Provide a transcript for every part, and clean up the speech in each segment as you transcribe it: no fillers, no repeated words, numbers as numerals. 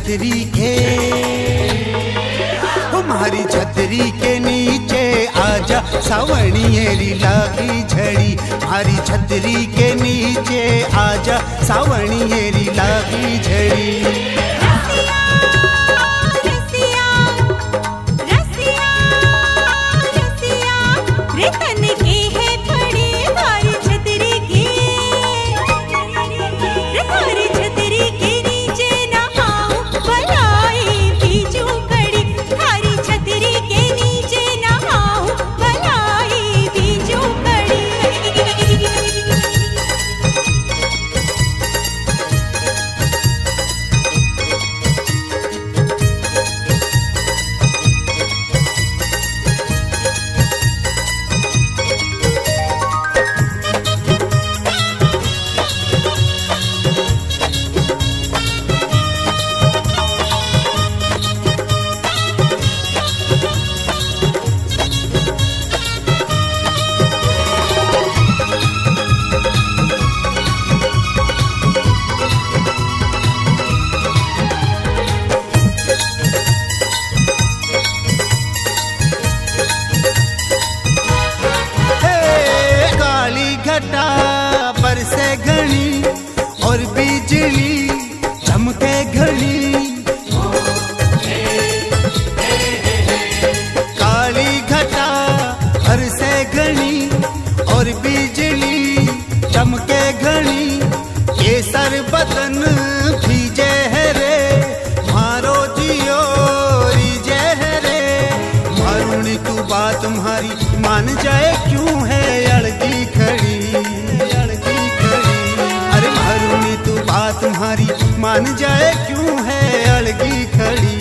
छतरी के, तुम्हारी छतरी के नीचे आजा सावणियेरी लागी झड़ी। हमारी छतरी के नीचे आजा सावणियेरी लागी झड़ी। बरसे घनी और बिजली चमके घनी, काली घटा बरसे घनी और बिजली चमके घनी। ये सर बदन भीजे है रे, मारो जियो रीजे है रे। मारूनी तू बात तुम्हारी मान जाए, क्यों है अड़गी खड़ी, बात तुम्हारी मान जाए, क्यों है अड़गी खड़ी।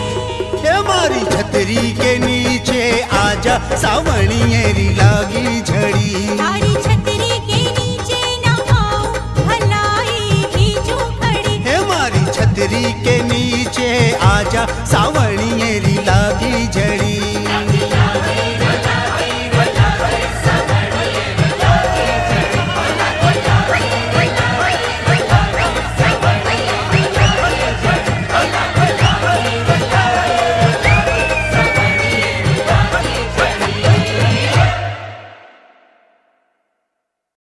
छतरी के नीचे आजा सावणियेरी लागी झड़ी।